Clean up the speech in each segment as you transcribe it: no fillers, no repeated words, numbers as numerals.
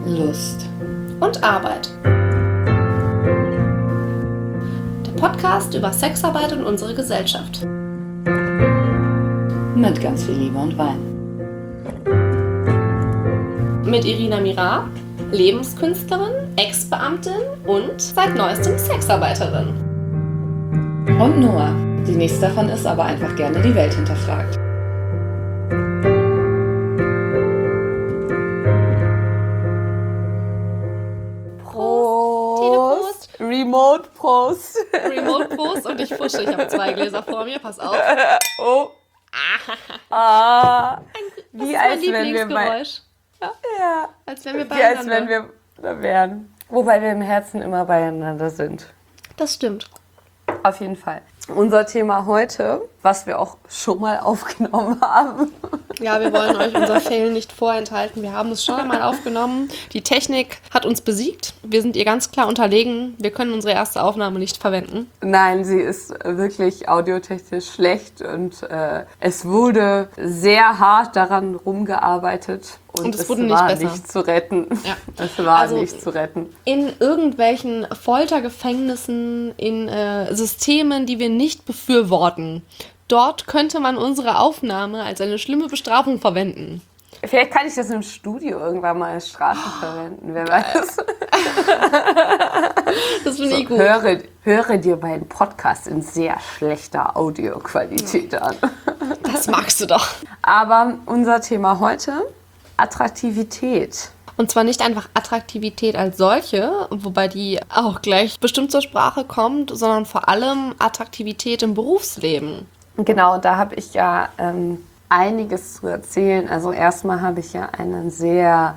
Lust und Arbeit. Der Podcast über Sexarbeit und unsere Gesellschaft. Mit ganz viel Liebe und Wein. Mit Irina Mirar, Lebenskünstlerin, Ex-Beamtin und seit neuestem Sexarbeiterin. Und Noah, die nächste davon ist aber einfach gerne die Welt hinterfragt. Prost! Remote Prost. Remote Prost und ich fusche. Ich habe 2 Gläser vor mir, pass auf. Oh. Das Wie ist als mein wenn wir bei, Lieblingsgeräusch. ja, Als wenn wir wie als beieinander. wenn wir da wären. Wobei wir im Herzen immer beieinander sind. Das stimmt. Auf jeden Fall. Unser Thema heute, was wir auch schon mal aufgenommen haben. Ja, wir wollen euch unser Fail nicht vorenthalten. Wir haben es schon einmal aufgenommen. Die Technik hat uns besiegt. Wir sind ihr ganz klar unterlegen. Wir können unsere erste Aufnahme nicht verwenden. Nein, sie ist wirklich audiotechnisch schlecht und es wurde sehr hart daran rumgearbeitet. Und es es wurde nicht war besser. nicht zu retten. Ja. Es war Also, nicht zu retten. In irgendwelchen Foltergefängnissen, in Systemen, die wir nicht befürworten. Dort könnte man unsere Aufnahme als eine schlimme Bestrafung verwenden. Vielleicht kann ich das im Studio irgendwann mal als Strafe verwenden, wer weiß. Das finde ich gut. Höre dir meinen Podcast in sehr schlechter Audioqualität an. Das magst du doch. Aber unser Thema heute, Attraktivität. Und zwar nicht einfach Attraktivität als solche, wobei die auch gleich bestimmt zur Sprache kommt, sondern vor allem Attraktivität im Berufsleben. Genau, da habe ich ja einiges zu erzählen. Also erstmal habe ich ja einen sehr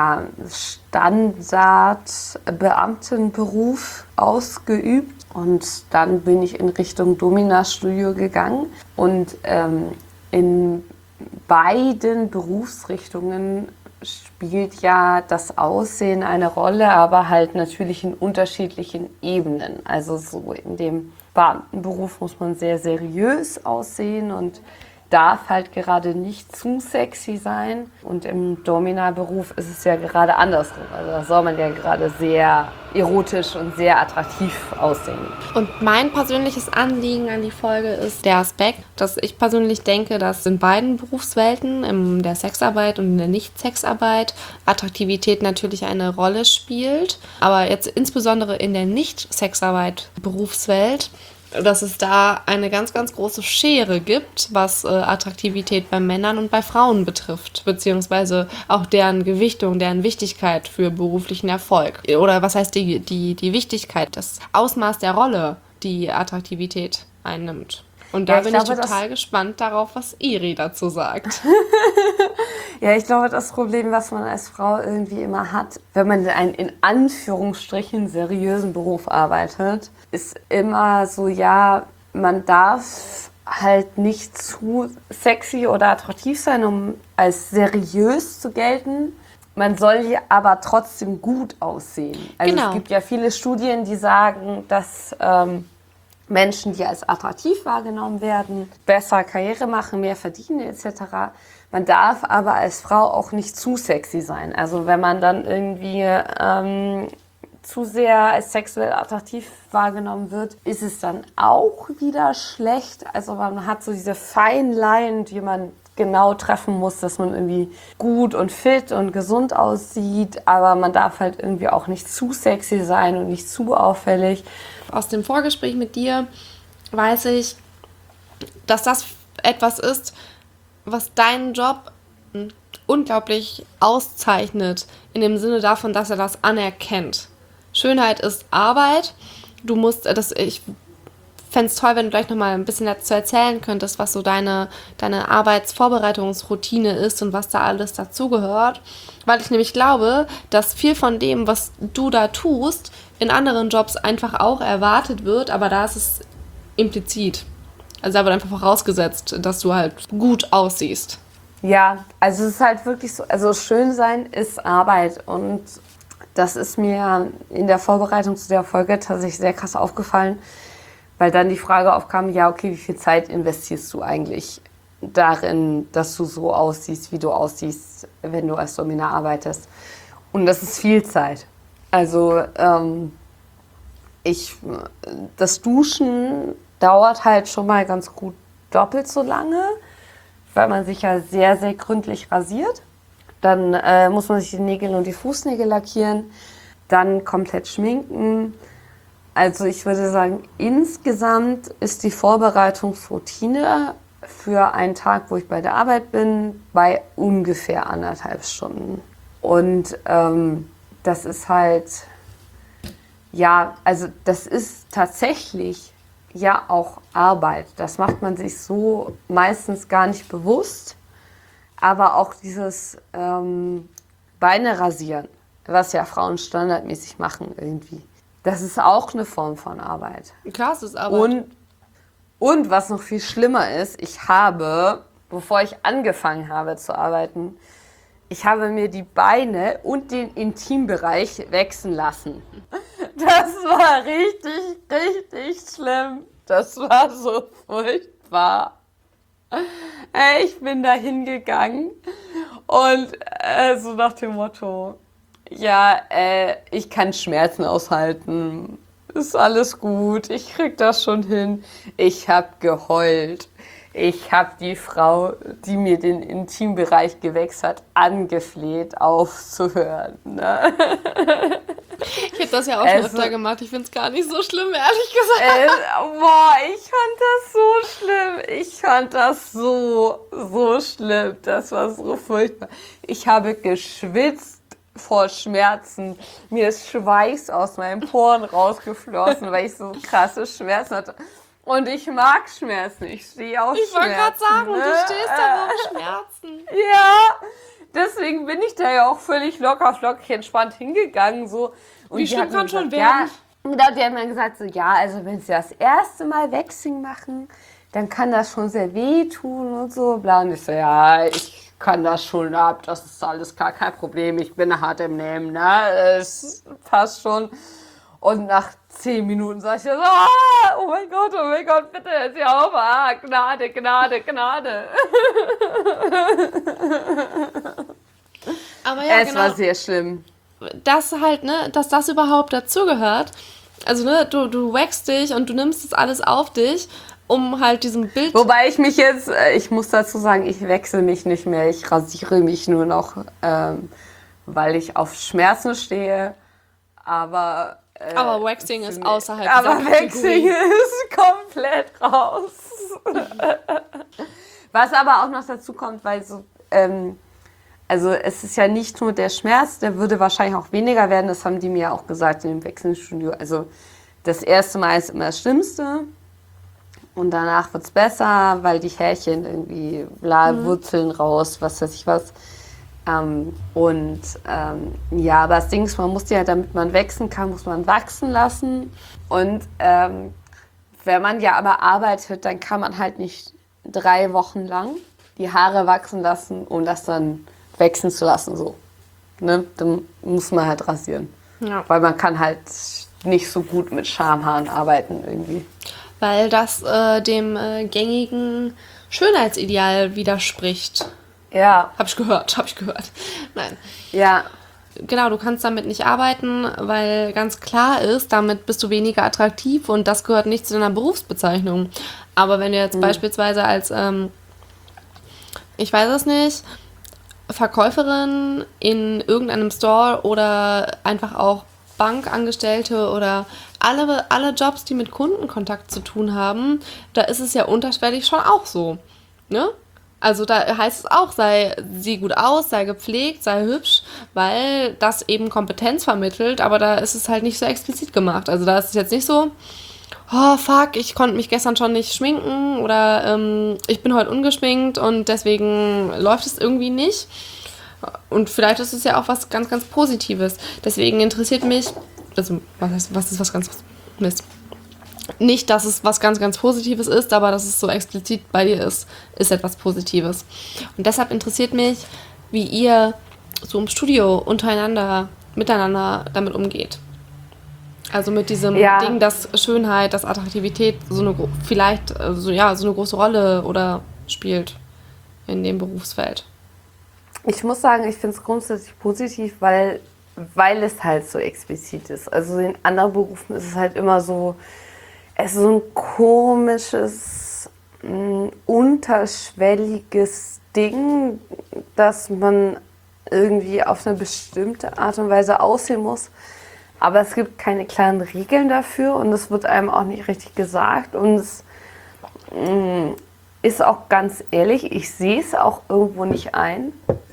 Standardbeamtenberuf ausgeübt und dann bin ich in Richtung Domina-Studio gegangen und in beiden Berufsrichtungen spielt ja das Aussehen eine Rolle, aber halt natürlich in unterschiedlichen Ebenen. Also so in dem Beamtenberuf muss man sehr seriös aussehen und darf halt gerade nicht zu sexy sein. Und im Domina-Beruf ist es ja gerade andersrum. Also da soll man ja gerade sehr erotisch und sehr attraktiv aussehen. Und mein persönliches Anliegen an die Folge ist der Aspekt, dass ich persönlich denke, dass in beiden Berufswelten, in der Sexarbeit und in der Nicht-Sexarbeit, Attraktivität natürlich eine Rolle spielt. Aber jetzt insbesondere in der Nicht-Sexarbeit-Berufswelt, dass es da eine ganz, ganz große Schere gibt, was Attraktivität bei Männern und bei Frauen betrifft, beziehungsweise auch deren Gewichtung, deren Wichtigkeit für beruflichen Erfolg. Oder was heißt die Wichtigkeit, das Ausmaß der Rolle, die Attraktivität einnimmt. Und da bin ich total gespannt darauf, was Iri dazu sagt. Ja, ich glaube, das Problem, was man als Frau irgendwie immer hat, wenn man einen in Anführungsstrichen seriösen Beruf arbeitet, ist immer so, ja, man darf halt nicht zu sexy oder attraktiv sein, um als seriös zu gelten. Man soll ja aber trotzdem gut aussehen. Also Genau. Es gibt ja viele Studien, die sagen, dass Menschen, die als attraktiv wahrgenommen werden, besser Karriere machen, mehr verdienen etc. Man darf aber als Frau auch nicht zu sexy sein. Also wenn man dann irgendwie zu sehr als sexuell attraktiv wahrgenommen wird, ist es dann auch wieder schlecht. Also man hat so diese feinen Line, die man genau treffen muss, dass man irgendwie gut und fit und gesund aussieht, aber man darf halt irgendwie auch nicht zu sexy sein und nicht zu auffällig. Aus dem Vorgespräch mit dir weiß ich, dass das etwas ist, was deinen Job unglaublich auszeichnet, in dem Sinne davon, dass er das anerkennt. Schönheit ist Arbeit. Ich fände es toll, wenn du gleich nochmal ein bisschen dazu erzählen könntest, was so deine Arbeitsvorbereitungsroutine ist und was da alles dazugehört. Weil ich nämlich glaube, dass viel von dem, was du da tust, in anderen Jobs einfach auch erwartet wird, aber da ist es implizit. Also da wird einfach vorausgesetzt, dass du halt gut aussiehst. Ja, also es ist halt wirklich so, also schön sein ist Arbeit und das ist mir in der Vorbereitung zu der Folge tatsächlich sehr krass aufgefallen, weil dann die Frage aufkam, ja okay, wie viel Zeit investierst du eigentlich darin, dass du so aussiehst, wie du aussiehst, wenn du als Domina arbeitest? Und das ist viel Zeit. Also das Duschen dauert halt schon mal ganz gut doppelt so lange, weil man sich ja sehr, sehr gründlich rasiert. Dann muss man sich die Nägel und die Fußnägel lackieren, dann komplett schminken. Also ich würde sagen, insgesamt ist die Vorbereitungsroutine für einen Tag, wo ich bei der Arbeit bin, bei ungefähr 1,5 Stunden. Und das ist halt, ja, also das ist tatsächlich ja auch Arbeit. Das macht man sich so meistens gar nicht bewusst. Aber auch dieses Beine rasieren, was ja Frauen standardmäßig machen irgendwie, das ist auch eine Form von Arbeit. Klar, es ist Arbeit. Und was noch viel schlimmer ist, ich habe, bevor ich angefangen habe zu arbeiten, ich habe mir die Beine und den Intimbereich wachsen lassen. Das war richtig, richtig schlimm. Das war so furchtbar. Ich bin da hingegangen und so nach dem Motto, ja, ich kann Schmerzen aushalten. Ist alles gut, ich krieg das schon hin. Ich habe geheult. Ich habe die Frau, die mir den Intimbereich gewächst hat, angefleht, aufzuhören. Ne? Ich hätte das ja auch schon öfter gemacht. Ich finde es gar nicht so schlimm, ehrlich gesagt. Ich fand das so schlimm. Ich fand das so schlimm. Das war so furchtbar. Ich habe geschwitzt vor Schmerzen. Mir ist Schweiß aus meinen Poren rausgeflossen, weil ich so krasse Schmerzen hatte. Und ich mag Schmerzen. Ich stehe auf Schmerzen. Ich wollte gerade sagen, ne? Du stehst da auf Schmerzen. Ja, deswegen bin ich da ja auch völlig locker, flockig, entspannt hingegangen. So. Und Wie schlimm kann schon werden? Ja, die haben dann gesagt, so, ja, also wenn sie das erste Mal Waxing machen, dann kann das schon sehr wehtun und so. Bla. Und ich so, ja, ich kann das schon ab, das ist alles gar kein Problem. Ich bin hart im Nehmen, ne? Es passt schon. Und nach 10 Minuten sag ich so, oh mein Gott, bitte, jetzt hier auf, Gnade, Gnade, Gnade. Aber ja, es war sehr schlimm. Das halt, ne, dass das überhaupt dazugehört. Also, ne, du wächst dich und du nimmst das alles auf dich, um halt diesem Bild... Wobei ich muss dazu sagen, ich wechsle mich nicht mehr, ich rasiere mich nur noch, weil ich auf Schmerzen stehe, aber Waxing ist außerhalb aber dieser Waxing ist komplett raus. Was aber auch noch dazu kommt, weil so, also es ist ja nicht nur der Schmerz, der würde wahrscheinlich auch weniger werden, das haben die mir auch gesagt in dem Waxing-Studio. Also das erste Mal ist immer das Schlimmste und danach wird es besser, weil die Härchen irgendwie Wurzeln raus, was weiß ich was. Ja, aber das Ding ist, man muss die halt, damit man wachsen kann, muss man wachsen lassen. Und wenn man ja aber arbeitet, dann kann man halt nicht 3 Wochen lang die Haare wachsen lassen, um das dann wachsen zu lassen. So. Ne? Dann muss man halt rasieren. Ja. Weil man kann halt nicht so gut mit Schamhaaren arbeiten irgendwie. Weil das dem gängigen Schönheitsideal widerspricht. Ja. Hab ich gehört. Nein. Ja. Genau, du kannst damit nicht arbeiten, weil ganz klar ist, damit bist du weniger attraktiv und das gehört nicht zu deiner Berufsbezeichnung. Aber wenn du jetzt beispielsweise als, ich weiß es nicht, Verkäuferin in irgendeinem Store oder einfach auch Bankangestellte oder alle Jobs, die mit Kundenkontakt zu tun haben, da ist es ja unterschwellig schon auch so, ne? Also da heißt es auch, sieh gut aus, sei gepflegt, sei hübsch, weil das eben Kompetenz vermittelt, aber da ist es halt nicht so explizit gemacht. Also da ist es jetzt nicht so, oh fuck, ich konnte mich gestern schon nicht schminken oder ich bin heute ungeschminkt und deswegen läuft es irgendwie nicht. Und vielleicht ist es ja auch was ganz, ganz Positives. Deswegen interessiert mich, also was ist was ganz Mist. Nicht, dass es was ganz, ganz Positives ist, aber dass es so explizit bei dir ist etwas Positives. Und deshalb interessiert mich, wie ihr so im Studio miteinander damit umgeht. Also mit diesem Ding, dass Schönheit, dass Attraktivität so eine große Rolle oder spielt in dem Berufsfeld. Ich muss sagen, ich finde es grundsätzlich positiv, weil weil es halt so explizit ist. Also in anderen Berufen ist es halt immer so, es ist so ein komisches, unterschwelliges Ding, dass man irgendwie auf eine bestimmte Art und Weise aussehen muss. Aber es gibt keine klaren Regeln dafür und es wird einem auch nicht richtig gesagt. Und es ist auch ganz ehrlich, ich sehe es auch irgendwo nicht ein,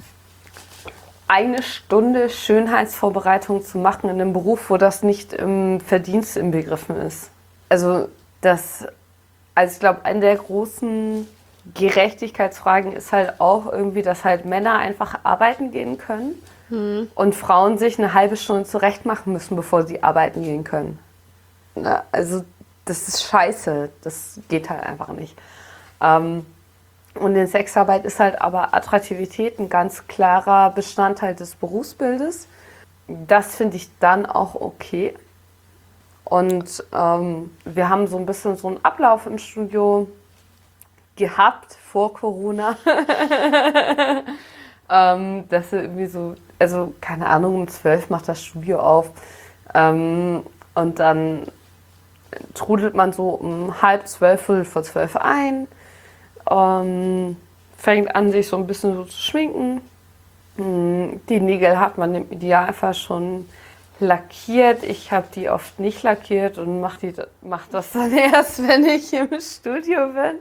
eine Stunde Schönheitsvorbereitung zu machen in einem Beruf, wo das nicht im Verdienst inbegriffen ist. Also ich glaube, eine der großen Gerechtigkeitsfragen ist halt auch irgendwie, dass halt Männer einfach arbeiten gehen können und Frauen sich eine halbe Stunde zurecht machen müssen, bevor sie arbeiten gehen können. Na, also das ist scheiße, das geht halt einfach nicht. Und in Sexarbeit ist halt aber Attraktivität ein ganz klarer Bestandteil des Berufsbildes. Das finde ich dann auch okay. Und wir haben so ein bisschen so einen Ablauf im Studio gehabt vor Corona. Dass wir irgendwie so, also keine Ahnung, um 12 macht das Studio auf. Und dann trudelt man so um 11:30, 11:45 ein. Fängt an, sich so ein bisschen so zu schminken. Die Nägel hat man im Idealfall schon lackiert. Ich habe die oft nicht lackiert und mach das dann erst, wenn ich im Studio bin.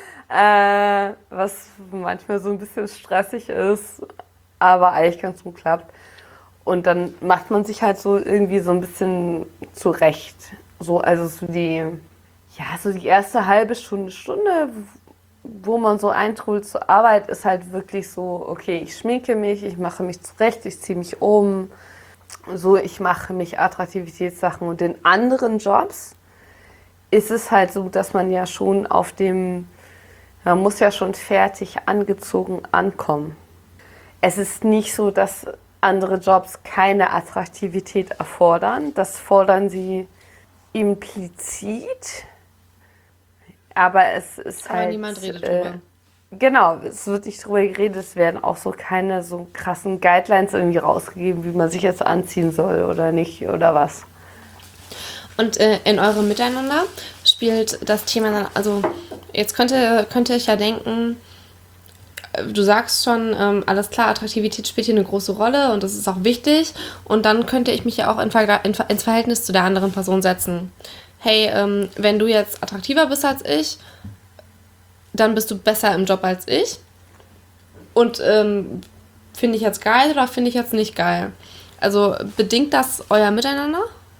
Was manchmal so ein bisschen stressig ist, aber eigentlich ganz gut klappt. Und dann macht man sich halt so irgendwie so ein bisschen zurecht. So, also so die erste halbe Stunde, wo man so eintrudelt zur Arbeit, ist halt wirklich so, okay, ich schminke mich, ich mache mich zurecht, ich ziehe mich um, so, ich mache mich Attraktivitätssachen. Und in anderen Jobs ist es halt so, dass man ja schon man muss ja schon fertig angezogen ankommen. Es ist nicht so, dass andere Jobs keine Attraktivität erfordern. Das fordern sie implizit. Aber es ist Aber halt. niemand redet drüber. Genau, es wird nicht drüber geredet. Es werden auch so keine so krassen Guidelines irgendwie rausgegeben, wie man sich jetzt anziehen soll oder nicht oder was. Und in eurem Miteinander spielt das Thema dann, also jetzt könnte ich ja denken, du sagst schon, alles klar, Attraktivität spielt hier eine große Rolle und das ist auch wichtig. Und dann könnte ich mich ja auch ins Verhältnis zu der anderen Person setzen. Hey, wenn du jetzt attraktiver bist als ich, dann bist du besser im Job als ich. Und finde ich jetzt geil oder finde ich jetzt nicht geil? Also bedingt das euer Miteinander?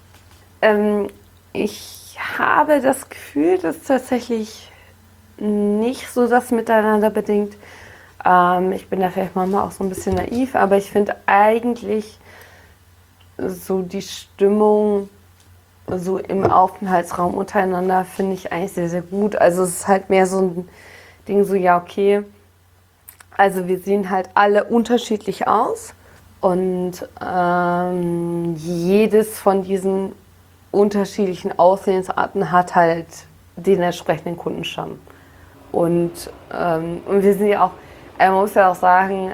Ich habe das Gefühl, dass tatsächlich nicht so das Miteinander bedingt. Ich bin da vielleicht manchmal auch so ein bisschen naiv, aber ich finde eigentlich so die Stimmung so im Aufenthaltsraum untereinander finde ich eigentlich sehr, sehr gut. Also es ist halt mehr so ein Ding so, ja okay, also wir sehen halt alle unterschiedlich aus und jedes von diesen unterschiedlichen Aussehensarten hat halt den entsprechenden Kundenstamm. Und wir sind ja auch, man muss ja auch sagen,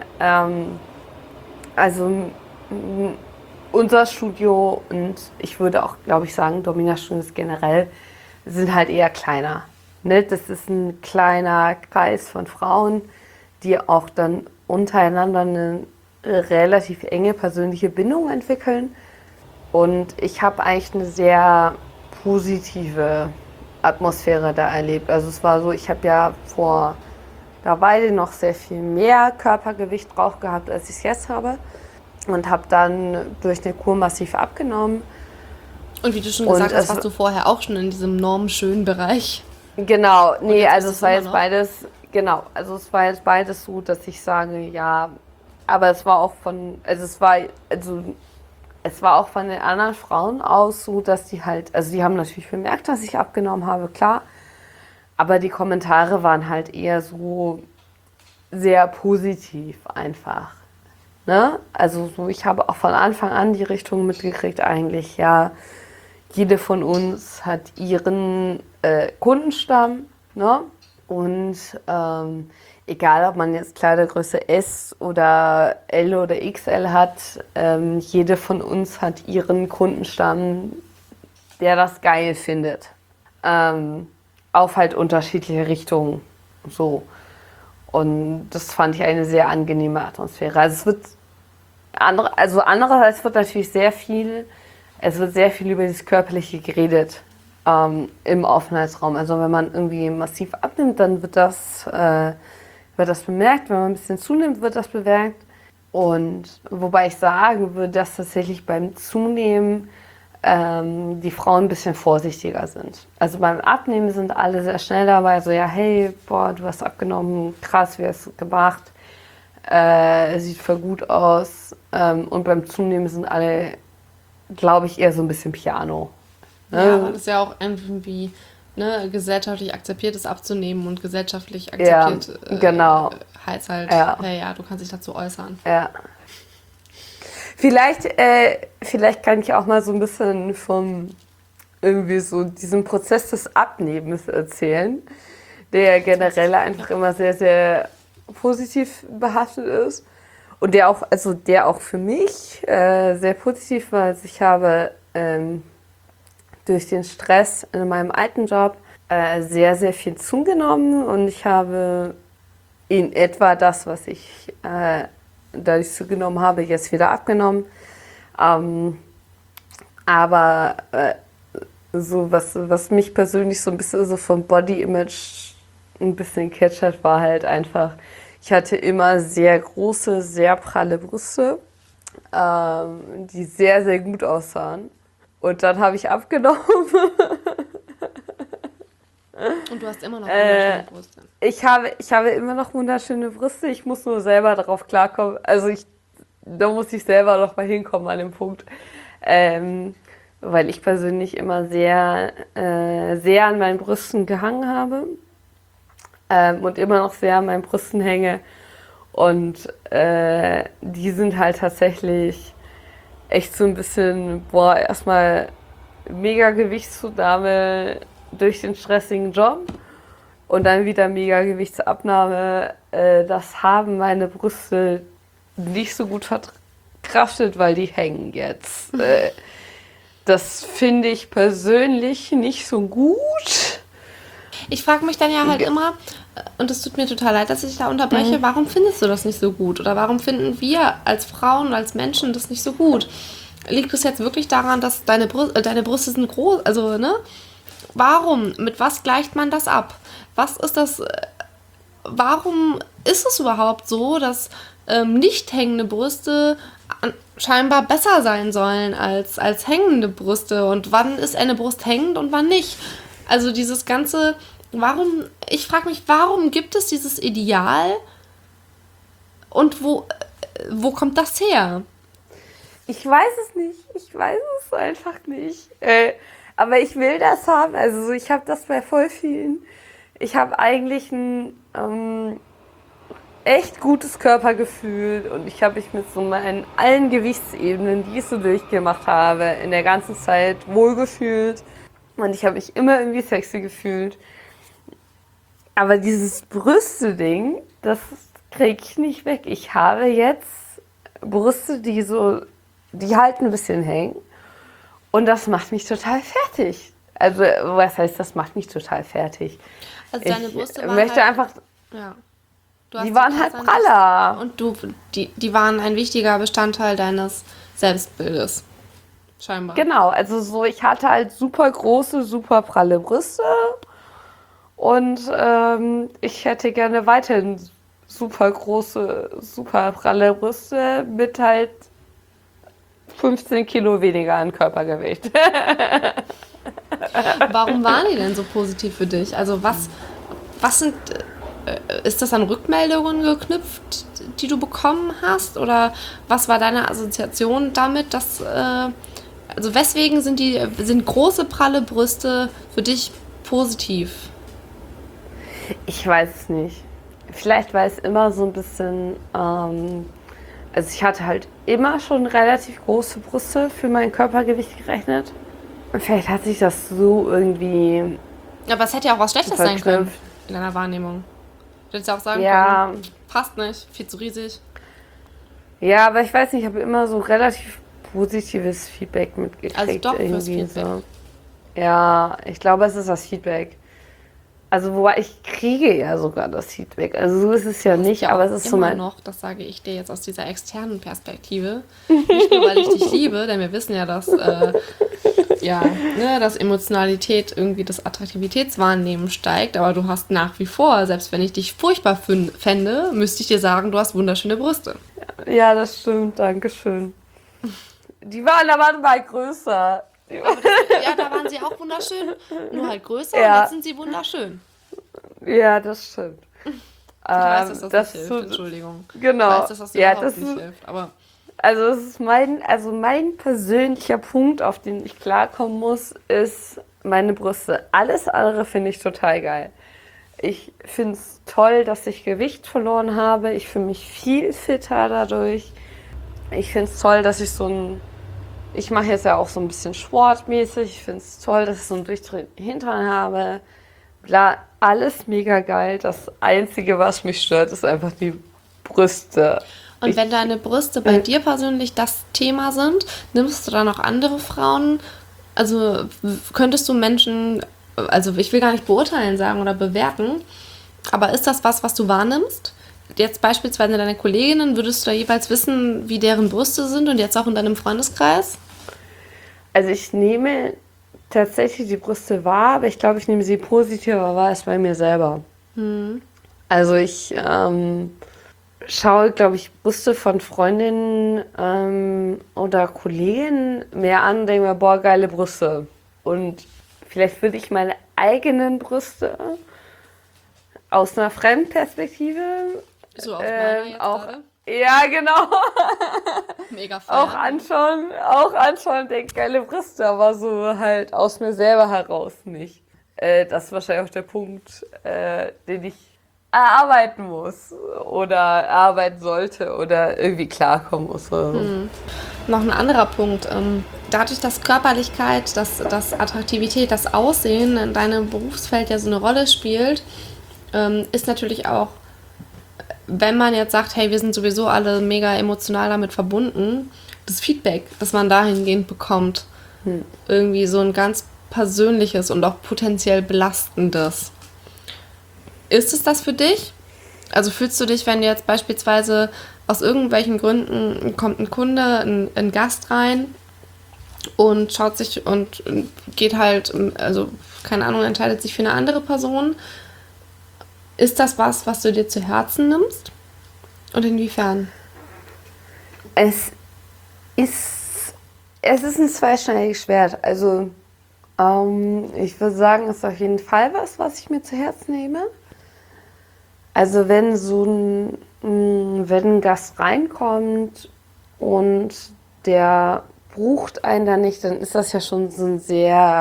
unser Studio und ich würde auch, glaube ich, sagen, Dominas Studios generell sind halt eher kleiner. Ne? Das ist ein kleiner Kreis von Frauen, die auch dann untereinander eine relativ enge persönliche Bindung entwickeln. Und ich habe eigentlich eine sehr positive Atmosphäre da erlebt. Also es war so, ich habe ja vor der Weile noch sehr viel mehr Körpergewicht drauf gehabt, als ich es jetzt habe. Und habe dann durch eine Kur massiv abgenommen. Und wie du schon gesagt hast, warst du vorher auch schon in diesem normschönen Bereich. Genau, nee, also es war jetzt beides, genau, also es war jetzt beides so, dass ich sage, ja, aber es war auch es war auch von den anderen Frauen aus so, dass die halt, also die haben natürlich bemerkt, dass ich abgenommen habe, klar, aber die Kommentare waren halt eher so sehr positiv einfach. Ne? Also so, ich habe auch von Anfang an die Richtung mitgekriegt eigentlich, ja, jede von uns hat ihren Kundenstamm, ne? Und egal ob man jetzt Kleidergröße S oder L oder XL hat, jede von uns hat ihren Kundenstamm, der das geil findet. Auf halt unterschiedliche Richtungen. So. Und das fand ich eine sehr angenehme Atmosphäre. Also andererseits wird natürlich es wird sehr viel über das Körperliche geredet im Aufenthaltsraum. Also wenn man irgendwie massiv abnimmt, dann wird das bemerkt. Wenn man ein bisschen zunimmt, wird das bemerkt. Und wobei ich sagen würde, dass tatsächlich beim Zunehmen die Frauen ein bisschen vorsichtiger sind. Also beim Abnehmen sind alle sehr schnell dabei, so ja, hey, boah, du hast abgenommen, krass, wie hast du gemacht, sieht voll gut aus. Und beim Zunehmen sind alle, glaube ich, eher so ein bisschen Piano. Ne? Ja, aber das ist ja auch irgendwie gesellschaftlich akzeptiert ist abzunehmen und gesellschaftlich akzeptiert genau. heißt halt, hey, ja, du kannst dich dazu äußern. Ja. Vielleicht kann ich auch mal so ein bisschen vom irgendwie so diesem Prozess des Abnehmens erzählen, der generell einfach immer sehr, sehr positiv behaftet ist und der auch für mich sehr positiv war. Also ich habe durch den Stress in meinem alten Job sehr, sehr viel zugenommen und ich habe in etwa das, was ich dadurch zugenommen habe, jetzt wieder abgenommen. Aber so was mich persönlich so ein bisschen so vom Body Image ein bisschen catchert, war halt einfach, ich hatte immer sehr große, sehr pralle Brüste, die sehr, sehr gut aussahen. Und dann habe ich abgenommen. Und du hast immer noch wunderschöne Brüste. Ich habe immer noch wunderschöne Brüste. Ich muss nur selber darauf klarkommen. Also da muss ich selber noch mal hinkommen an dem Punkt. Weil ich persönlich immer sehr, sehr an meinen Brüsten gehangen habe. Und immer noch sehr an meinen Brüsten hänge. Und die sind halt tatsächlich echt so ein bisschen, erstmal mega Gewichtszunahme durch den stressigen Job und dann wieder mega Gewichtsabnahme. Das haben meine Brüste nicht so gut verkraftet, weil die hängen jetzt. Das finde ich persönlich nicht so gut. Ich frage mich dann ja halt immer, und es tut mir total leid, dass ich da unterbreche, warum findest du das nicht so gut? Oder warum finden wir als Frauen, als Menschen das nicht so gut? Liegt es jetzt wirklich daran, dass deine Brüste sind groß? Also, ne? Warum? Mit was gleicht man das ab? Was ist das? Warum ist es überhaupt so, dass nicht hängende Brüste scheinbar besser sein sollen als hängende Brüste? Und wann ist eine Brust hängend und wann nicht? Also dieses ganze, ich frage mich, warum gibt es dieses Ideal und wo kommt das her? Ich weiß es nicht. Ich weiß es einfach nicht. Aber ich will das haben. Also ich habe das bei voll vielen. Ich habe eigentlich ein echt gutes Körpergefühl und ich habe mich mit so meinen allen Gewichtsebenen, die ich so durchgemacht habe, in der ganzen Zeit wohlgefühlt. Und ich habe mich immer irgendwie sexy gefühlt. Aber dieses Brüste-Ding, das kriege ich nicht weg. Ich habe jetzt Brüste, die halt ein bisschen hängen. Und das macht mich total fertig. Also, was heißt, das macht mich total fertig? Also deine Brüste waren möchte halt, einfach, ja. die waren halt praller. Und die waren ein wichtiger Bestandteil deines Selbstbildes. Scheinbar. Genau, also so, ich hatte halt super große, super pralle Brüste. Und ich hätte gerne weiterhin super große, super pralle Brüste mit halt 15 Kilo weniger an Körpergewicht. Warum waren die denn so positiv für dich? Also ist das an Rückmeldungen geknüpft, die du bekommen hast? Oder was war deine Assoziation damit, dass, also weswegen sind große, pralle Brüste für dich positiv? Ich weiß es nicht. Vielleicht war es immer so ein bisschen, also ich hatte halt immer schon relativ große Brüste für mein Körpergewicht gerechnet. Und vielleicht hat sich das so irgendwie Aber es hätte ja auch was Schlechtes sein können verknüpft. in deiner Wahrnehmung. Du hättest ja auch sagen Ja, können, passt nicht, viel zu riesig. ja, aber ich weiß nicht, ich habe immer so relativ positives Feedback mitgekriegt. Also doch fürs irgendwie Feedback. so. Ja, ich glaube, es ist das Feedback. Also, wobei ich kriege ja sogar das Feedback. Also, so ist es ja nicht, Ja, aber auch es ist so immer mein. noch, das sage ich dir jetzt aus dieser externen Perspektive. Nicht nur, weil ich dich liebe, denn wir wissen ja, dass ja, ne, dass Emotionalität irgendwie das Attraktivitätswahrnehmen steigt, aber du hast nach wie vor, selbst wenn ich dich furchtbar fände, müsste ich dir sagen, du hast wunderschöne Brüste. Ja, das stimmt, danke schön. Die waren aber mal größer. Ja, da waren sie auch wunderschön, nur halt größer und Ja. jetzt sind sie wunderschön. Ja, das stimmt. Ich weiß, dass das das nicht so- hilft, Entschuldigung. Genau. Ich weiß, dass das Ja, überhaupt das nicht ist- hilft, aber Also es ist mein persönlicher Punkt, auf den ich klarkommen muss, ist meine Brüste. Alles andere finde ich total geil. Ich finde es toll, dass ich Gewicht verloren habe. Ich fühle mich viel fitter dadurch. Ich finde es toll, dass ich mache jetzt ja auch so ein bisschen sportmäßig. Ich finde es toll, dass ich so einen durchdrehenden Hintern habe. Bla, alles mega geil. Das Einzige, was mich stört, ist einfach die Brüste. und wenn deine Brüste bei dir persönlich das Thema sind, nimmst du dann auch andere Frauen? Also könntest du Menschen, also ich will gar nicht beurteilen sagen oder bewerten, aber ist das was du wahrnimmst? Jetzt beispielsweise deine Kolleginnen, würdest du da jeweils wissen, wie deren Brüste sind und jetzt auch in deinem Freundeskreis? Also ich nehme tatsächlich die Brüste wahr, aber ich glaube, ich nehme sie positiver wahr als bei mir selber. Also ich schaue, glaube ich, Brüste von Freundinnen oder Kollegen mehr an und denke mir, boah, geile Brüste. Und vielleicht würde ich meine eigenen Brüste aus einer Fremdperspektive So auf meiner jetzt auch, gerade. ja, genau, Mega auch feiern. anschauen, denke, geile Brüste, aber so halt aus mir selber heraus nicht. Das ist wahrscheinlich auch der Punkt, den ich erarbeiten muss oder erarbeiten sollte oder irgendwie klarkommen muss. Oder so. Noch ein anderer Punkt. Dadurch, dass Körperlichkeit, dass Attraktivität, das Aussehen in deinem Berufsfeld ja so eine Rolle spielt, ist natürlich auch, wenn man jetzt sagt, hey, wir sind sowieso alle mega emotional damit verbunden, das Feedback, das man dahingehend bekommt, irgendwie so ein ganz persönliches und auch potenziell belastendes. Ist es das für dich? Also fühlst du dich, wenn jetzt beispielsweise aus irgendwelchen Gründen kommt ein Kunde, ein Gast rein und schaut sich und geht halt, also keine Ahnung, entscheidet sich für eine andere Person. Ist das was du dir zu Herzen nimmst? Und inwiefern? Es ist ein zweischneidiges Schwert. Also ich würde sagen, es ist auf jeden Fall was ich mir zu Herzen nehme. Also wenn wenn ein Gast reinkommt und der bucht einen da nicht, dann ist das ja schon so ein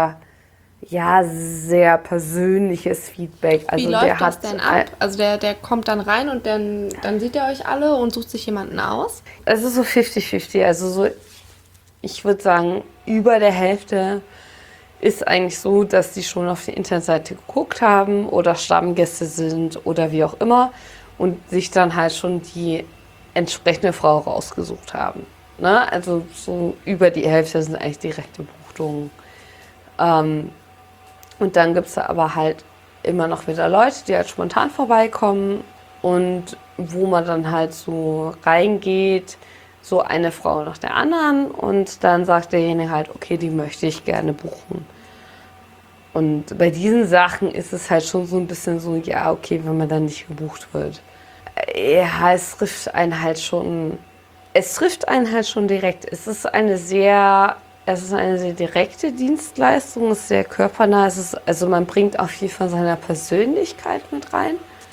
sehr persönliches Feedback. Wie Also läuft der das hat denn ab? Also der kommt dann rein und dann sieht er euch alle und sucht sich jemanden aus? Es ist so 50-50. Also so, ich würde sagen, über der Hälfte ist eigentlich so, dass die schon auf die Internetseite geguckt haben oder Stammgäste sind oder wie auch immer und sich dann halt schon die entsprechende Frau rausgesucht haben. Ne? Also so über die Hälfte sind eigentlich direkte Buchungen. Und dann gibt es aber halt immer noch wieder Leute, die halt spontan vorbeikommen und wo man dann halt so reingeht, so eine Frau nach der anderen und dann sagt derjenige halt, okay, die möchte ich gerne buchen. Und bei diesen Sachen ist es halt schon so ein bisschen so, ja, okay, wenn man dann nicht gebucht wird. Ja, es trifft einen halt schon direkt. Es ist eine sehr direkte Dienstleistung, es ist sehr körpernah. Also man bringt auch viel von seiner Persönlichkeit mit rein.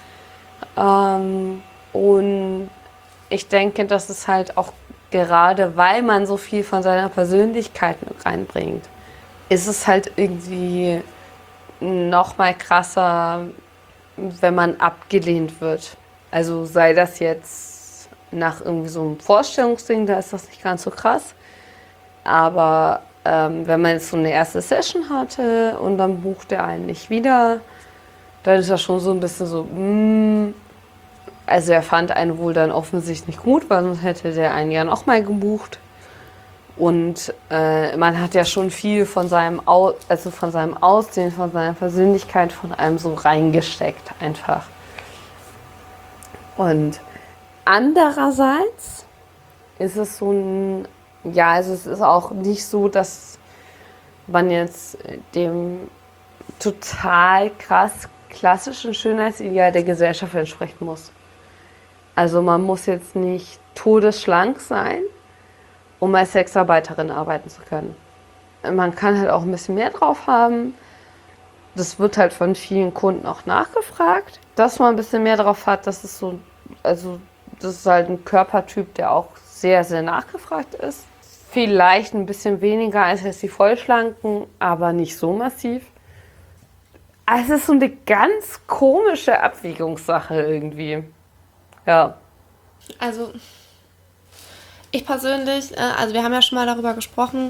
Und ich denke, dass es halt auch gerade, weil man so viel von seiner Persönlichkeit mit reinbringt, ist es halt irgendwie noch mal krasser, wenn man abgelehnt wird. Also sei das jetzt nach irgendwie so einem Vorstellungsding, da ist das nicht ganz so krass. Aber wenn man jetzt so eine erste Session hatte und dann bucht der einen nicht wieder, dann ist das schon so ein bisschen so, Also er fand einen wohl dann offensichtlich gut, weil sonst hätte der einen ja noch mal gebucht. Und man hat ja schon viel von seinem von seinem Aussehen, von seiner Persönlichkeit, von einem so reingesteckt einfach. Und andererseits ist es so ein, ja, also es ist auch nicht so, dass man jetzt dem total krass klassischen Schönheitsideal der Gesellschaft entsprechen muss. Also man muss jetzt nicht todesschlank sein, um als Sexarbeiterin arbeiten zu können. Man kann halt auch ein bisschen mehr drauf haben. Das wird halt von vielen Kunden auch nachgefragt, dass man ein bisschen mehr drauf hat. Das ist so, also das ist halt ein Körpertyp, der auch sehr, sehr nachgefragt ist. Vielleicht ein bisschen weniger als jetzt die Vollschlanken, aber nicht so massiv. Also es ist so eine ganz komische Abwägungssache irgendwie. Ja. Also ich persönlich, also wir haben ja schon mal darüber gesprochen,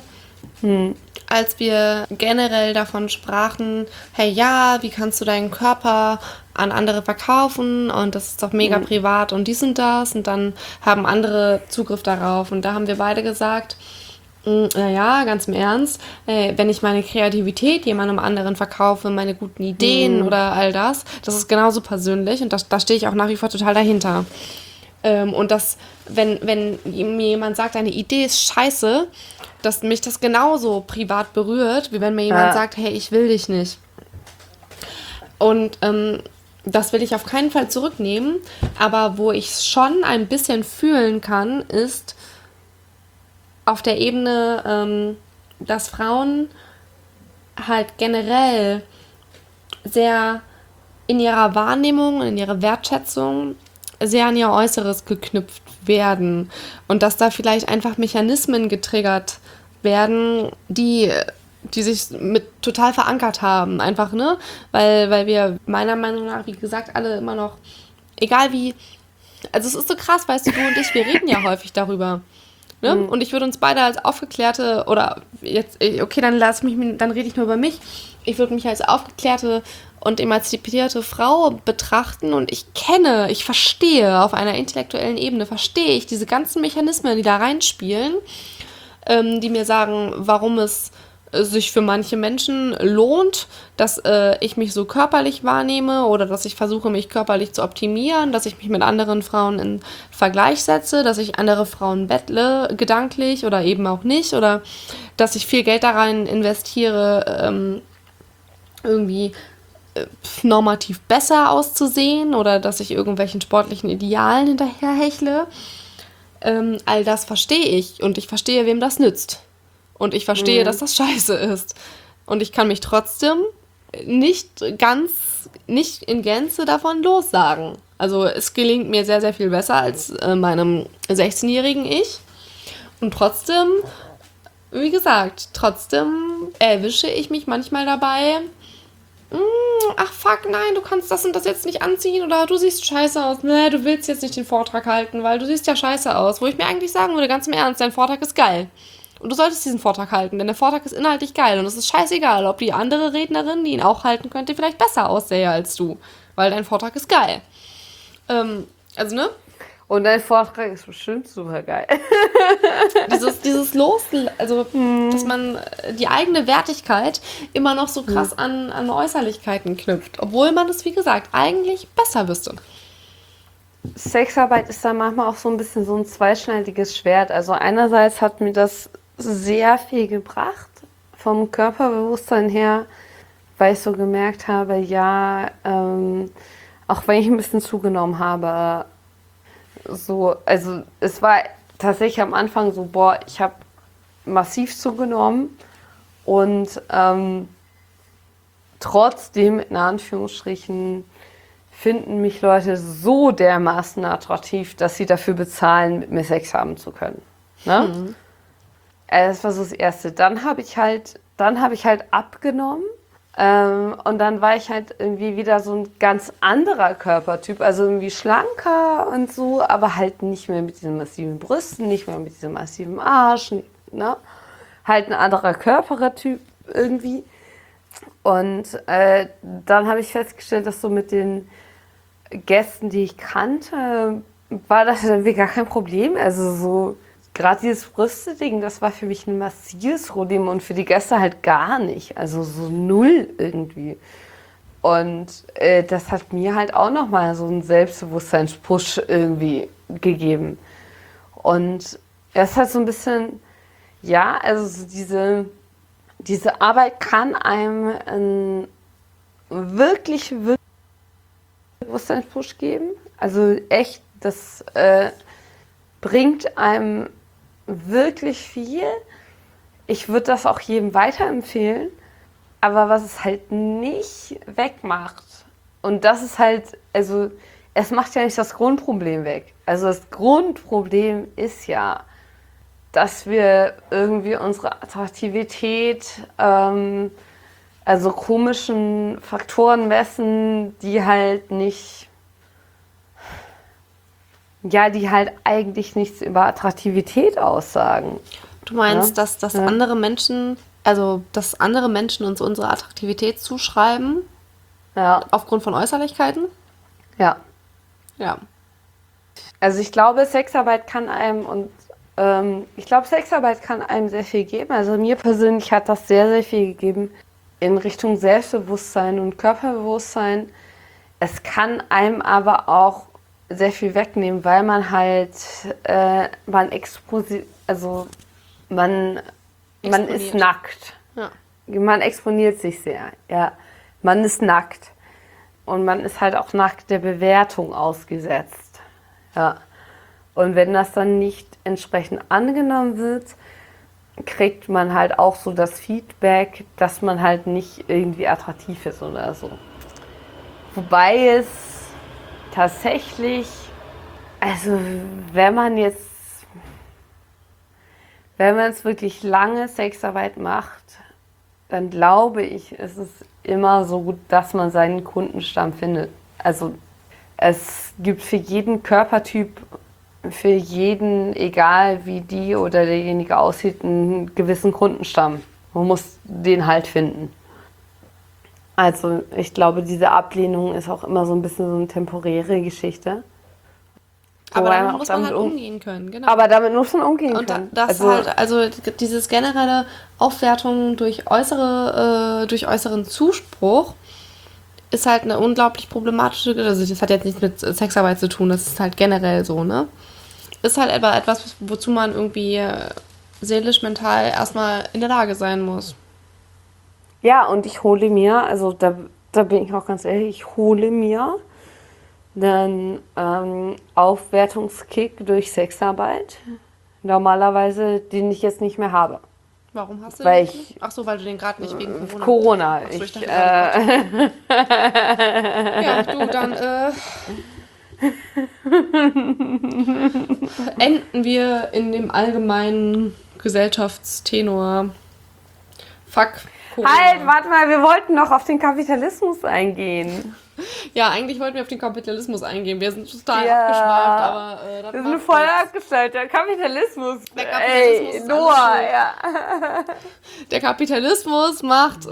als wir generell davon sprachen, hey ja, wie kannst du deinen Körper an andere verkaufen und das ist doch mega privat und dies und das und dann haben andere Zugriff darauf und da haben wir beide gesagt, naja, ganz im Ernst, wenn ich meine Kreativität jemandem anderen verkaufe, meine guten Ideen oder all das ist genauso persönlich und da stehe ich auch nach wie vor total dahinter. Und dass, wenn mir jemand sagt, deine Idee ist scheiße, dass mich das genauso privat berührt, wie wenn mir jemand sagt, hey, ich will dich nicht. Und das will ich auf keinen Fall zurücknehmen, aber wo ich es schon ein bisschen fühlen kann, ist auf der Ebene, dass Frauen halt generell sehr in ihrer Wahrnehmung, in ihrer Wertschätzung sehr an ihr Äußeres geknüpft werden und dass da vielleicht einfach Mechanismen getriggert werden, die sich mit total verankert haben, einfach, ne? Weil wir meiner Meinung nach, wie gesagt, alle immer noch, egal wie, also es ist so krass, weißt du und ich, wir reden ja häufig darüber, ne? Und ich würde uns beide als aufgeklärte, oder jetzt, okay, dann rede ich nur über mich, ich würde mich als aufgeklärte und emanzipierte Frau betrachten und ich verstehe auf einer intellektuellen Ebene, verstehe ich diese ganzen Mechanismen, die da reinspielen, die mir sagen, warum es sich für manche Menschen lohnt, dass ich mich so körperlich wahrnehme oder dass ich versuche, mich körperlich zu optimieren, dass ich mich mit anderen Frauen in Vergleich setze, dass ich andere Frauen bettle, gedanklich oder eben auch nicht, oder dass ich viel Geld da rein investiere, irgendwie normativ besser auszusehen oder dass ich irgendwelchen sportlichen Idealen hinterherhechle. All das verstehe ich und ich verstehe, wem das nützt. Und ich verstehe, dass das scheiße ist. Und ich kann mich trotzdem nicht in Gänze davon lossagen. Also es gelingt mir sehr, sehr viel besser als meinem 16-jährigen Ich. Und trotzdem, wie gesagt, erwische ich mich manchmal dabei, ach fuck, nein, du kannst das und das jetzt nicht anziehen oder du siehst scheiße aus. Nee, du willst jetzt nicht den Vortrag halten, weil du siehst ja scheiße aus. Wo ich mir eigentlich sagen würde, ganz im Ernst, dein Vortrag ist geil. Und du solltest diesen Vortrag halten, denn der Vortrag ist inhaltlich geil und es ist scheißegal, ob die andere Rednerin, die ihn auch halten könnte, vielleicht besser aussähe als du, weil dein Vortrag ist geil. Also, ne? Und dein Vortrag ist bestimmt super geil. Dieses also, dass man die eigene Wertigkeit immer noch so krass an Äußerlichkeiten knüpft, obwohl man es, wie gesagt, eigentlich besser wüsste. Sexarbeit ist da manchmal auch so ein bisschen so ein zweischneidiges Schwert. Also einerseits hat mir das sehr viel gebracht, vom Körperbewusstsein her, weil ich so gemerkt habe, ja, auch wenn ich ein bisschen zugenommen habe, so, also es war tatsächlich am Anfang so, boah, ich habe massiv zugenommen und trotzdem, in Anführungsstrichen, finden mich Leute so dermaßen attraktiv, dass sie dafür bezahlen, mit mir Sex haben zu können. Ne? Das war so das Erste. Dann habe ich halt abgenommen. Und dann war ich halt irgendwie wieder so ein ganz anderer Körpertyp, also irgendwie schlanker und so, aber halt nicht mehr mit diesen massiven Brüsten, nicht mehr mit diesem massiven Arsch, ne? Halt ein anderer Körpertyp irgendwie. Und dann habe ich festgestellt, dass so mit den Gästen, die ich kannte, war das irgendwie gar kein Problem. Also so, gerade dieses Brüste-Ding, das war für mich ein massives Problem und für die Gäste halt gar nicht. Also so null irgendwie. Und das hat mir halt auch nochmal so einen Selbstbewusstseinspush irgendwie gegeben. Und es ist halt so ein bisschen, ja, also so diese Arbeit kann einem einen wirklich Bewusstseinspush geben. Also echt, das bringt einem wirklich viel. Ich würde das auch jedem weiterempfehlen. Aber was es halt nicht wegmacht, und das ist halt, also es macht ja nicht das Grundproblem weg. Also das Grundproblem ist ja, dass wir irgendwie unsere Attraktivität, also komischen Faktoren messen, die halt nicht, ja, die halt eigentlich nichts über Attraktivität aussagen. Du meinst, dass andere Menschen, dass andere Menschen uns unsere Attraktivität zuschreiben, aufgrund von Äußerlichkeiten? Ja. Ja. Also ich glaube, Sexarbeit kann einem sehr viel geben. Also mir persönlich hat das sehr, sehr viel gegeben in Richtung Selbstbewusstsein und Körperbewusstsein. Es kann einem aber auch sehr viel wegnehmen, weil man halt, man ist nackt. Ja. Man exponiert sich sehr, ja. Man ist nackt. Und man ist halt auch nackt der Bewertung ausgesetzt. Ja. Und wenn das dann nicht entsprechend angenommen wird, kriegt man halt auch so das Feedback, dass man halt nicht irgendwie attraktiv ist oder so. Wobei es tatsächlich, also wenn man jetzt wirklich lange Sexarbeit macht, dann glaube ich, ist es immer so gut, dass man seinen Kundenstamm findet. Also es gibt für jeden Körpertyp, für jeden, egal wie die oder derjenige aussieht, einen gewissen Kundenstamm. Man muss den halt finden. Also ich glaube, diese Ablehnung ist auch immer so ein bisschen so eine temporäre Geschichte. Aber damit muss man halt umgehen können, genau. Aber damit muss man umgehen können. Und das also dieses generelle Aufwertung durch äußeren Zuspruch ist halt eine unglaublich problematische, also das hat jetzt nichts mit Sexarbeit zu tun, das ist halt generell so, ne? Ist halt etwas, wozu man irgendwie seelisch, mental erstmal in der Lage sein muss. Ja, und ich hole mir, also da bin ich auch ganz ehrlich, ich hole mir einen Aufwertungskick durch Sexarbeit. Normalerweise, den ich jetzt nicht mehr habe. Warum hast du Weil den nicht? Ach so, weil du den gerade nicht wegen Corona. Ach so, ich dachte, ja, du, dann enden wir in dem allgemeinen Gesellschaftstenor. Fuck Corona. Halt, warte mal, wir wollten noch auf den Kapitalismus eingehen. Ja, eigentlich wollten wir auf den Kapitalismus eingehen. Wir sind total abgeschweift, aber wir sind voll abgestellt. Der Kapitalismus. Ey, Noah, ja. Der Kapitalismus macht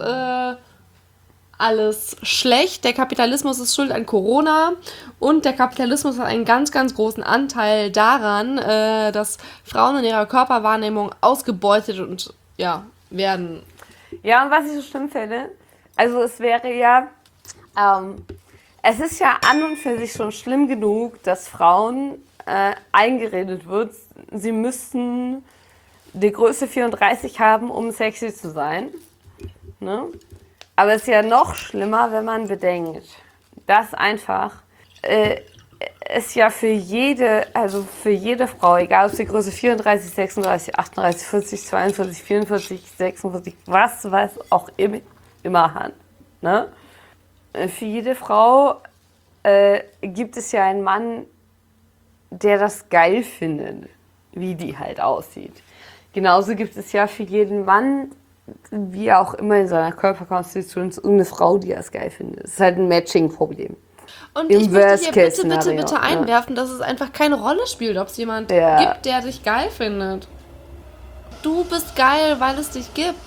alles schlecht. Der Kapitalismus ist schuld an Corona und der Kapitalismus hat einen ganz, ganz großen Anteil daran, dass Frauen in ihrer Körperwahrnehmung ausgebeutet und werden. Ja, und was ich so schlimm finde, also es wäre ja, es ist ja an und für sich schon schlimm genug, dass Frauen eingeredet wird, sie müssten die Größe 34 haben, um sexy zu sein. Ne? Aber es ist ja noch schlimmer, wenn man bedenkt, dass einfach es ja für jede Frau, egal ob sie Größe 34, 36, 38, 40, 42, 44, 46, was auch immer hat, ne? Für jede Frau gibt es ja einen Mann, der das geil findet, wie die halt aussieht. Genauso gibt es ja für jeden Mann, wie auch immer in seiner Körperkonstitution, eine Frau, die das geil findet. Das ist halt ein Matching-Problem. Und ich möchte hier bitte einwerfen, dass es einfach keine Rolle spielt, ob es jemand gibt, der dich geil findet. Du bist geil, weil es dich gibt.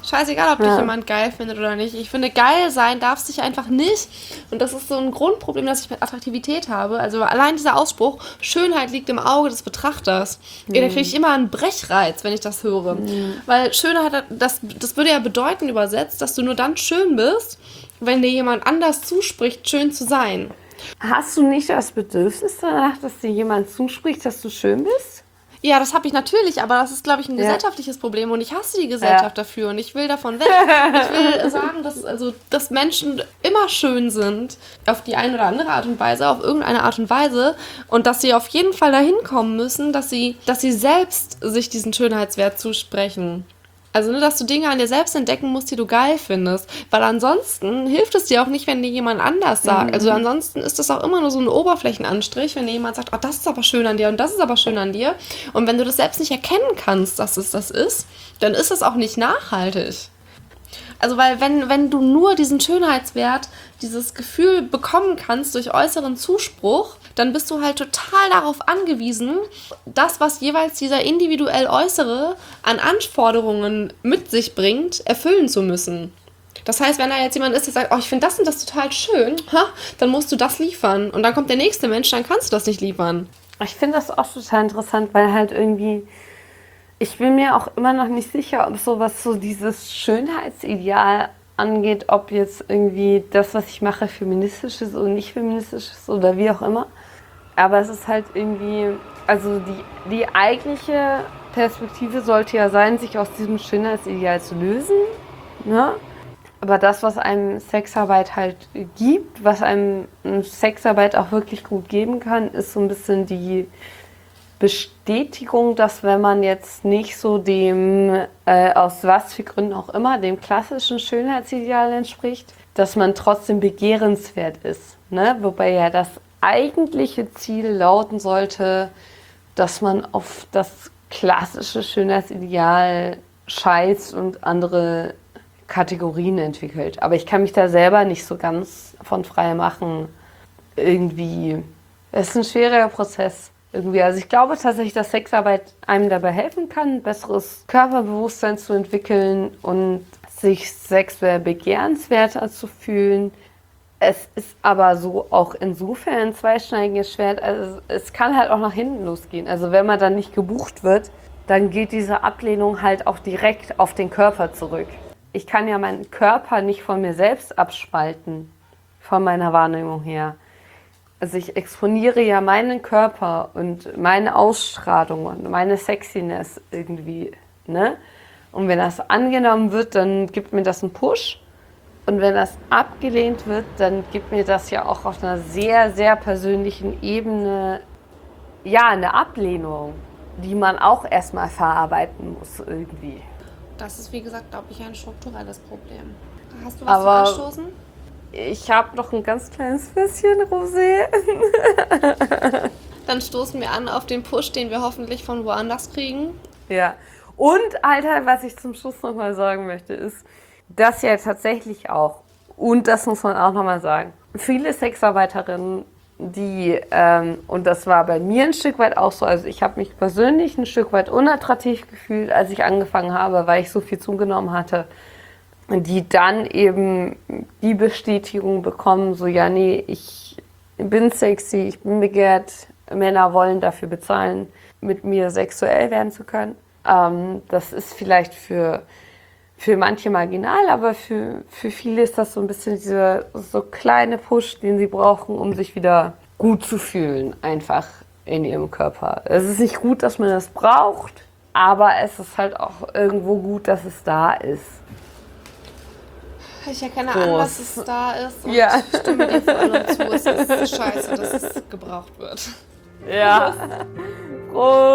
Scheißegal, ob dich jemand geil findet oder nicht. Ich finde, geil sein darfst dich einfach nicht. Und das ist so ein Grundproblem, das ich mit Attraktivität habe. Also allein dieser Ausspruch, Schönheit liegt im Auge des Betrachters. Da kriege ich immer einen Brechreiz, wenn ich das höre. Weil Schönheit, das würde ja bedeuten übersetzt, dass du nur dann schön bist, wenn dir jemand anders zuspricht, schön zu sein. Hast du nicht das Bedürfnis danach, dass dir jemand zuspricht, dass du schön bist? Ja, das habe ich natürlich, aber das ist, glaube ich, ein gesellschaftliches Problem und ich hasse die Gesellschaft dafür und ich will davon weg. Ich will sagen, dass Menschen immer schön sind, auf die eine oder andere Art und Weise, auf irgendeine Art und Weise und dass sie auf jeden Fall dahin kommen müssen, dass sie selbst sich diesen Schönheitswert zusprechen. Also, dass du Dinge an dir selbst entdecken musst, die du geil findest. Weil ansonsten hilft es dir auch nicht, wenn dir jemand anders sagt. Also ansonsten ist das auch immer nur so ein Oberflächenanstrich, wenn dir jemand sagt, oh, das ist aber schön an dir und das ist aber schön an dir. Und wenn du das selbst nicht erkennen kannst, dass es das ist, dann ist es auch nicht nachhaltig. Also, weil wenn du nur diesen Schönheitswert, dieses Gefühl bekommen kannst durch äußeren Zuspruch, dann bist du halt total darauf angewiesen, das, was jeweils dieser individuell Äußere an Anforderungen mit sich bringt, erfüllen zu müssen. Das heißt, wenn da jetzt jemand ist, der sagt, oh, ich finde das und das total schön, dann musst du das liefern. Und dann kommt der nächste Mensch, dann kannst du das nicht liefern. Ich finde das auch total interessant, weil halt irgendwie, ich bin mir auch immer noch nicht sicher, ob sowas so dieses Schönheitsideal angeht, ob jetzt irgendwie das, was ich mache, feministisch ist oder nicht feministisch ist oder wie auch immer. Aber es ist halt irgendwie, also die eigentliche Perspektive sollte ja sein, sich aus diesem Schönheitsideal zu lösen, ne? Aber das, was einem Sexarbeit halt gibt, was einem Sexarbeit auch wirklich gut geben kann, ist so ein bisschen die Bestätigung, dass wenn man jetzt nicht so dem, aus was für Gründen auch immer, dem klassischen Schönheitsideal entspricht, dass man trotzdem begehrenswert ist, ne? Wobei ja das eigentliche Ziel lauten sollte, dass man auf das klassische Schönheitsideal scheißt und andere Kategorien entwickelt. Aber ich kann mich da selber nicht so ganz von frei machen. Irgendwie, es ist ein schwieriger Prozess. Irgendwie. Also ich glaube tatsächlich, dass Sexarbeit einem dabei helfen kann, ein besseres Körperbewusstsein zu entwickeln und sich sexuell begehrenswerter zu fühlen. Es ist aber so auch insofern ein zweischneidiges Schwert. Also es kann halt auch nach hinten losgehen. Also wenn man dann nicht gebucht wird, dann geht diese Ablehnung halt auch direkt auf den Körper zurück. Ich kann ja meinen Körper nicht von mir selbst abspalten, von meiner Wahrnehmung her. Also ich exponiere ja meinen Körper und meine Ausstrahlung und meine Sexiness irgendwie, ne? Und wenn das angenommen wird, dann gibt mir das einen Push. Und wenn das abgelehnt wird, dann gibt mir das ja auch auf einer sehr, sehr persönlichen Ebene, ja, eine Ablehnung, die man auch erstmal verarbeiten muss irgendwie. Das ist, wie gesagt, glaube ich, ein strukturelles Problem. Hast du was zu anstoßen? Ich habe noch ein ganz kleines bisschen Rosé. Dann stoßen wir an auf den Push, den wir hoffentlich von woanders kriegen. Ja. Und, Alter, was ich zum Schluss nochmal sagen möchte, ist, dass ja tatsächlich auch, und das muss man auch nochmal sagen, viele Sexarbeiterinnen, die, und das war bei mir ein Stück weit auch so, also ich habe mich persönlich ein Stück weit unattraktiv gefühlt, als ich angefangen habe, weil ich so viel zugenommen hatte, die dann eben die Bestätigung bekommen, so ja, nee, ich bin sexy, ich bin begehrt, Männer wollen dafür bezahlen, mit mir sexuell werden zu können. Das ist vielleicht für manche marginal, aber für viele ist das so ein bisschen dieser so kleine Push, den sie brauchen, um sich wieder gut zu fühlen, einfach in ihrem Körper. Es ist nicht gut, dass man das braucht, aber es ist halt auch irgendwo gut, dass es da ist. Ich erkenne an, dass es da ist und ja. stimme dir voll und zu. Es ist scheiße, dass es gebraucht wird. Ja. Prost.